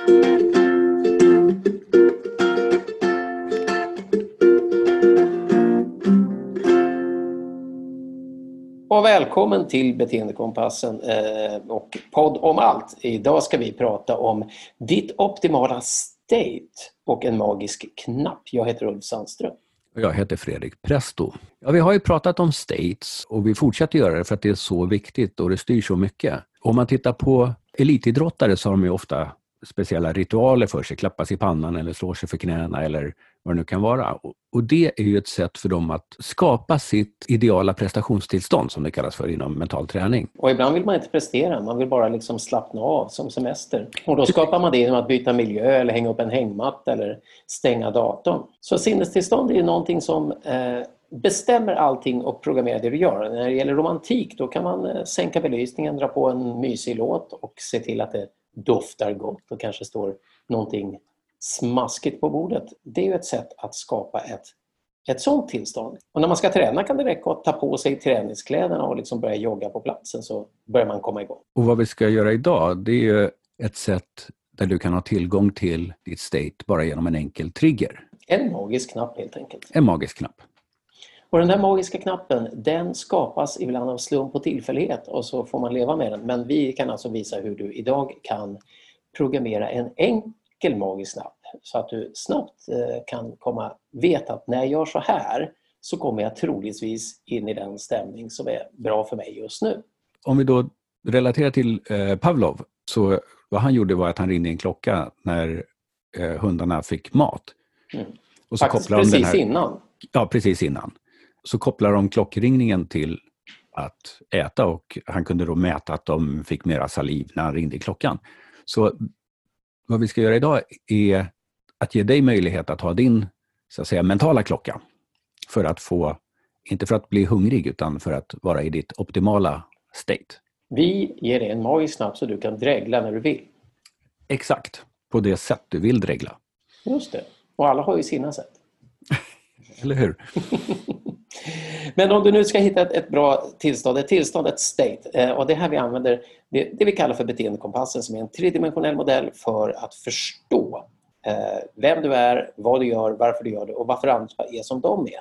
Och välkommen till Beteendekompassen och podd om allt. Idag ska vi prata om ditt optimala state och en magisk knapp. Jag heter Ulf Sandström. Jag heter Fredrik Presto. Ja, vi har ju pratat om states och vi fortsätter göra det för att det är så viktigt och det styr så mycket. Om man tittar på elitidrottare så har de ju ofta speciella ritualer för sig, klappa sig i pannan eller slå sig för knäna eller vad det nu kan vara. Och det är ju ett sätt för dem att skapa sitt ideala prestationstillstånd som det kallas för inom mental träning. Och ibland vill man inte prestera, man vill bara liksom slappna av som semester. Och då skapar man det genom att byta miljö eller hänga upp en hängmatta eller stänga datorn. Så sinnestillstånd är någonting som bestämmer allting och programmerar det du gör. När det gäller romantik då kan man sänka belysningen, dra på en mysig låt och se till att det doftar gott och kanske står någonting smaskigt på bordet. Det är ju ett sätt att skapa ett sånt tillstånd. Och när man ska träna kan det räcka att ta på sig träningskläderna och liksom börja jogga på platsen, så börjar man komma igång. Och vad vi ska göra idag, det är ju ett sätt där du kan ha tillgång till ditt state bara genom en enkel trigger. En magisk knapp helt enkelt. En magisk knapp. Och den där magiska knappen, den skapas ibland av slump och tillfällighet och så får man leva med den. Men vi kan alltså visa hur du idag kan programmera en enkel magisk knapp så att du snabbt kan veta att när jag gör så här så kommer jag troligtvis in i den stämning som är bra för mig just nu. Om vi då relaterar till Pavlov, så vad han gjorde var att han ringde en klocka när hundarna fick mat. Och så faktiskt precis innan. Ja, precis innan. Så kopplar de klockringningen till att äta och han kunde då mäta att de fick mera saliv när han ringde i klockan. Så vad vi ska göra idag är att ge dig möjlighet att ha din, så att säga, mentala klocka för att få, inte för att bli hungrig utan för att vara i ditt optimala state. Vi ger dig en magisk knapp så du kan dregla när du vill. Exakt, på det sätt du vill dregla. Just det, och alla har ju sina sätt. Eller hur? Men om du nu ska hitta ett bra tillstånd, ett state, och det här vi använder, det vi kallar för beteendekompassen, som är en tredimensionell modell för att förstå vem du är, vad du gör, varför du gör det och varför andra är som de är.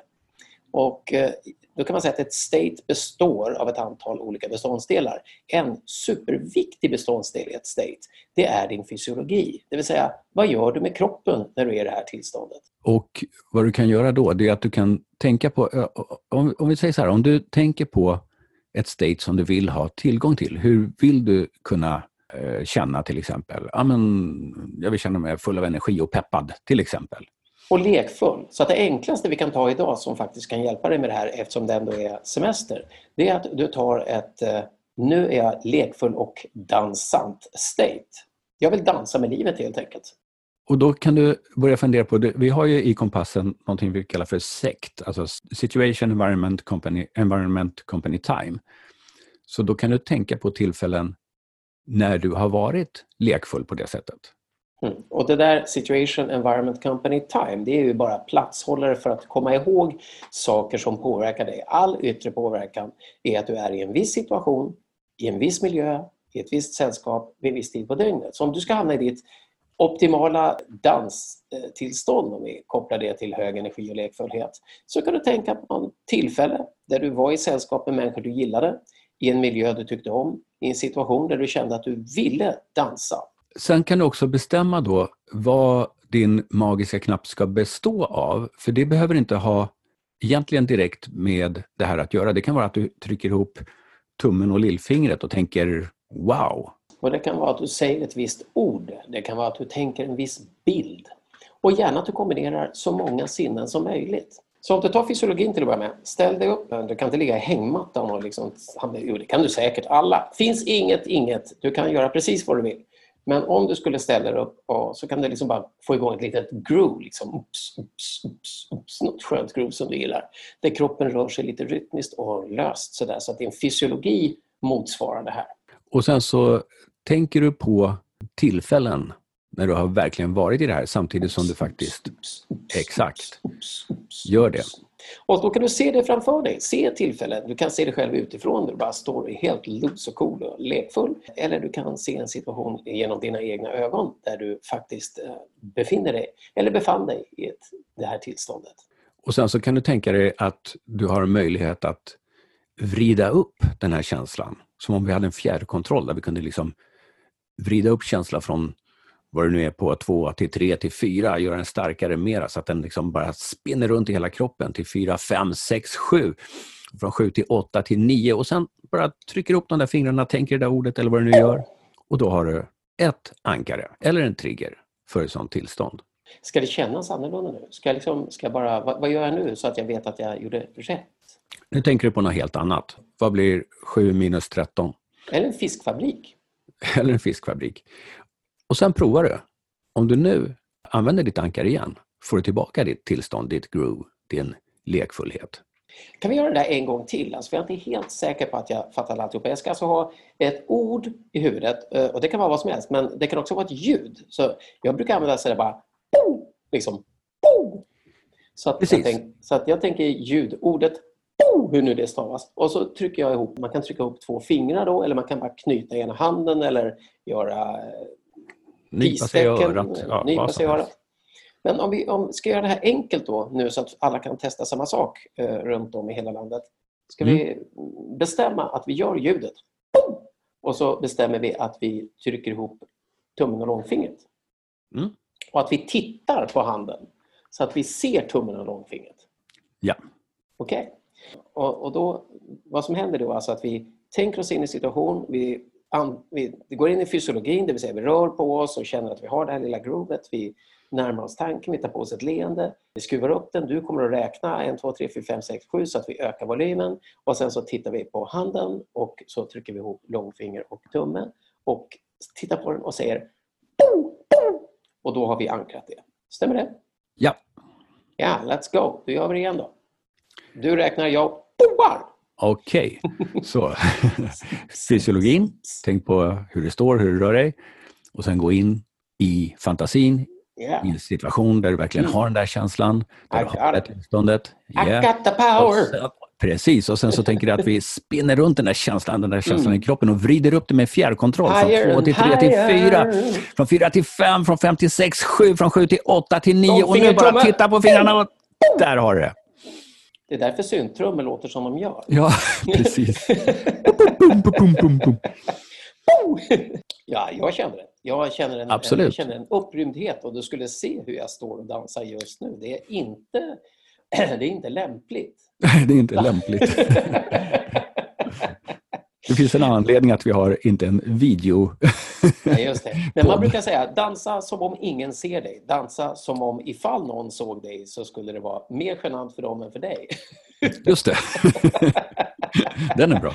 Och då kan man säga att ett state består av ett antal olika beståndsdelar. En superviktig beståndsdel i ett state, det är din fysiologi. Det vill säga, vad gör du med kroppen när du är i det här tillståndet? Och vad du kan göra då, det är att du kan tänka på, om vi säger så här, om du tänker på ett state som du vill ha tillgång till, hur vill du kunna känna till exempel? Ja, men jag vill känna mig full av energi och peppad till exempel. Och lekfull. Så att det enklaste vi kan ta idag som faktiskt kan hjälpa dig med det här eftersom det ändå är semester, det är att du tar nu är jag lekfull och dansant state. Jag vill dansa med livet helt enkelt. Och då kan du börja fundera på, vi har ju i kompassen någonting vi kallar för SECT, alltså Situation, Environment, Company, Time. Så då kan du tänka på tillfällen när du har varit lekfull på det sättet. Och det där Situation, Environment, Company, Time, det är ju bara platshållare för att komma ihåg saker som påverkar dig. All yttre påverkan är att du är i en viss situation, i en viss miljö, i ett visst sällskap, vid en viss tid på dygnet. Så om du ska hamna i ditt optimala danstillstånd, om vi kopplar det till hög energi och lekfullhet, så kan du tänka på ett tillfälle där du var i sällskap med människor du gillade, i en miljö du tyckte om, i en situation där du kände att du ville dansa. Sen kan du också bestämma då vad din magiska knapp ska bestå av, för det behöver inte ha egentligen direkt med det här att göra. Det kan vara att du trycker ihop tummen och lillfingret och tänker wow. Och det kan vara att du säger ett visst ord. Det kan vara att du tänker en viss bild. Och gärna att du kombinerar så många sinnen som möjligt. Så om du tar fysiologin till att börja med, ställ dig upp. Du kan inte ligga i hängmattan och liksom, det kan du säkert. Alla. Finns inget. Du kan göra precis vad du vill. Men om du skulle ställa dig upp så kan du liksom bara få igång ett litet groove. Liksom, något skönt groove som du gillar. Där kroppen rör sig lite rytmiskt och löst. Så att din fysiologi motsvarar det här. Och sen så tänker du på tillfällen när du har verkligen varit i det här samtidigt som du faktiskt exakt gör det. Och då kan du se det framför dig. Se ett tillfälle. Du kan se det själv utifrån. Du bara står helt loose och cool och lekfull. Eller du kan se en situation genom dina egna ögon där du faktiskt befinner dig eller befann dig i det här tillståndet. Och sen så kan du tänka dig att du har möjlighet att vrida upp den här känslan. Som om vi hade en fjärrkontroll där vi kunde liksom vrida upp känslan från vad det nu är på 2 till 3 till 4, göra den starkare mera så att den liksom bara spinner runt i hela kroppen till 4, 5, 6, 7. Från 7 till 8 till 9 och sen bara trycker upp de där fingrarna, tänker det där ordet eller vad du nu gör. Och då har du ett ankare eller en trigger för ett sånt tillstånd. Ska det kännas annorlunda nu? Vad gör jag nu så att jag vet att jag gjorde rätt? Nu tänker du på något helt annat. Vad blir 7 minus 13? Eller en fiskfabrik. Eller en fiskfabrik. Och sen provar du. Om du nu använder ditt ankare igen får du tillbaka ditt tillstånd, ditt groove, din lekfullhet. Kan vi göra det där en gång till? Alltså, jag är inte helt säker på att jag fattar alltihop. Jag ska alltså ha ett ord i huvudet och det kan vara vad som helst, men det kan också vara ett ljud. Så jag brukar använda så där bara liksom. Så att jag tänker ljudordet, hur nu det stavas. Och så trycker jag ihop, man kan trycka ihop 2 fingrar då, eller man kan bara knyta ena handen eller göra nypa sig i örat. Ja, nypa sig i örat. Men om vi ska göra det här enkelt då nu så att alla kan testa samma sak runt om i hela landet. Ska vi bestämma att vi gör ljudet. Och så bestämmer vi att vi trycker ihop tummen och långfingret. Och att vi tittar på handen så att vi ser tummen och långfingret. Ja. Okej. Och då, vad som händer då är alltså att vi tänker oss in i situation, vi går in i fysiologin, det vill säga vi rör på oss och känner att vi har det här lilla groovet, vi närmar oss tanken, vi tar på oss ett leende, vi skruvar upp den, du kommer att räkna 1, 2, 3, 4, 5, 6, 7 så att vi ökar volymen och sen så tittar vi på handen och så trycker vi ihop långfinger och tumme och tittar på den och säger och då har vi ankrat det. Stämmer det? Ja. Ja, let's go. Då gör vi det igen då. Du räknar, jag boar. Okej, så fysiologin, tänk på hur det står, hur du rör dig och sen gå in i fantasin, i en situation där du verkligen har den där känslan, där du har det tillståndet. I got the power! Precis, och sen så tänker du att vi spinner runt den där känslan i kroppen och vrider upp det med fjärrkontroll från 2 till 3 till 4, från 4 till 5, från 5 till 6, 7, från 7 till 8 till 9 och nu bara titta på fingrarna och där har du det. Det är därför syntrummor låter som de gör. Ja, precis. Ja, jag känner det. Jag känner en upprymdhet och du skulle se hur jag står och dansar just nu. Det är inte lämpligt. Det är inte lämpligt. Det finns en anledning att vi har inte en video. Nej, just det. Men man brukar säga, dansa som om ingen ser dig. Dansa som om ifall någon såg dig så skulle det vara mer genant för dem än för dig. Just det. Den är bra.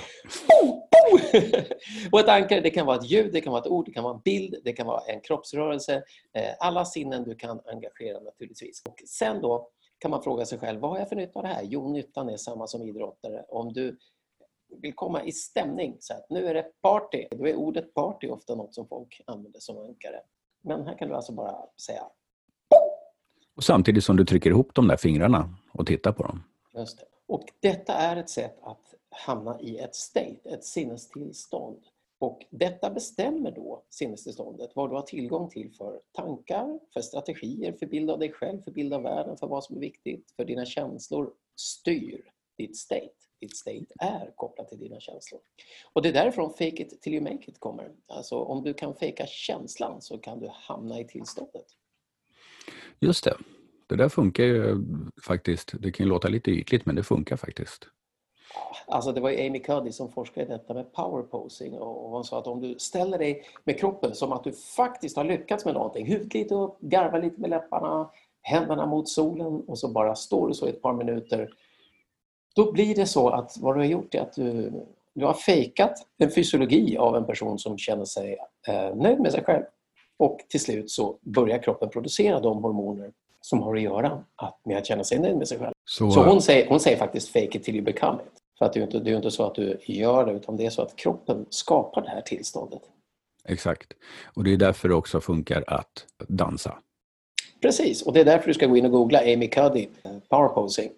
Och ett ankare, det kan vara ett ljud, det kan vara ett ord, det kan vara en bild, det kan vara en kroppsrörelse. Alla sinnen du kan engagera naturligtvis. Och sen då kan man fråga sig själv, vad har jag för nytta av det här? Jo, nyttan är samma som idrottare. Om du vill komma i stämning så att nu är det party. Då är ordet party ofta något som folk använder som ankare. Men här kan du alltså bara säga. Och samtidigt som du trycker ihop de där fingrarna och tittar på dem. Just det. Och detta är ett sätt att hamna i ett state, ett sinnestillstånd. Och detta bestämmer då sinnestillståndet, vad du har tillgång till för tankar, för strategier, för bild av dig själv, för bild av världen, för vad som är viktigt, för dina känslor styr ditt state. Ditt state är kopplat till dina känslor. Och det är därifrån fake it till you make it kommer. Alltså om du kan fejka känslan så kan du hamna i tillståndet. Just det. Det där funkar ju faktiskt. Det kan ju låta lite ytligt men det funkar faktiskt. Alltså det var ju Amy Cuddy som forskade i detta med power posing och hon sa att om du ställer dig med kroppen som att du faktiskt har lyckats med någonting, huvudet lite upp, garva lite med läpparna, händerna mot solen och så bara står du så i ett par minuter, då blir det så att vad du har gjort är att du har fejkat en fysiologi av en person som känner sig nöjd med sig själv och till slut så börjar kroppen producera de hormoner som har att göra med att känna sig nöjd med sig själv. Så hon säger faktiskt fake it till you become it. För att det är inte så att du gör det utan det är så att kroppen skapar det här tillståndet. Exakt. Och det är därför det också funkar att dansa. Precis. Och det är därför du ska gå in och googla Amy Cuddy, power posing.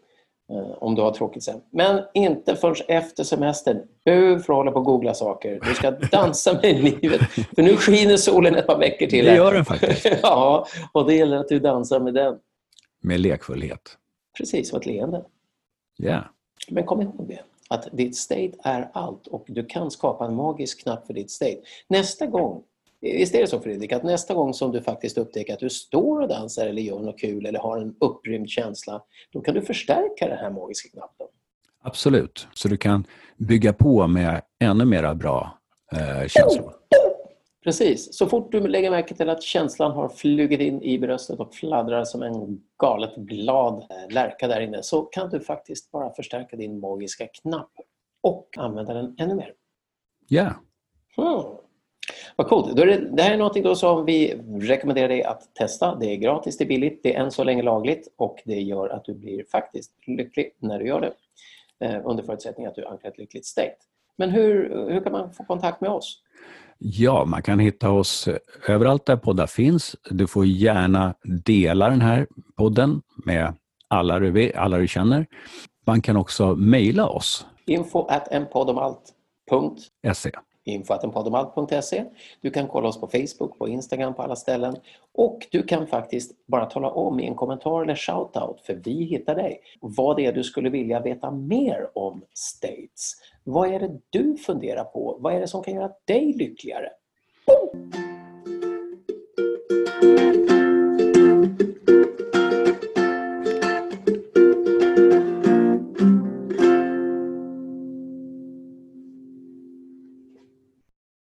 om du har tråkigt sen. Men inte förrän efter semestern. Du får hålla på och googla saker. Du ska dansa med livet. För nu skiner solen ett par veckor till. Det gör den faktiskt. Ja, och det gäller att du dansar med den. Med lekfullhet. Precis, och ett leende. Ja. Yeah. Men kom ihåg det. Att ditt state är allt. Och du kan skapa en magisk knapp för ditt state. Nästa gång. Visst är det så, Fredrik, att nästa gång som du faktiskt upptäcker att du står och dansar eller gör något kul eller har en upprymd känsla, då kan du förstärka den här magiska knappen. Absolut, så du kan bygga på med ännu mera bra känslor. Precis, så fort du lägger märke till att känslan har flugit in i bröstet och fladdrar som en galet glad lärka där inne, så kan du faktiskt bara förstärka din magiska knapp och använda den ännu mer. Ja. Vad coolt. Det här är något då som vi rekommenderar dig att testa. Det är gratis, det är billigt, det är än så länge lagligt och det gör att du blir faktiskt lycklig när du gör det. Under förutsättning att du ankrar ett lyckligt state. Men hur kan man få kontakt med oss? Ja, man kan hitta oss överallt där poddar finns. Du får gärna dela den här podden med alla du känner. Man kan också mejla oss. info@enpoddomalt.se info@enpoddomalt.se. Du kan kolla oss på Facebook, på Instagram, på alla ställen. Och du kan faktiskt bara tala om i en kommentar eller shoutout, för vi hittar dig. Vad det är du skulle vilja veta mer om states. Vad är det du funderar på? Vad är det som kan göra dig lyckligare? Boom!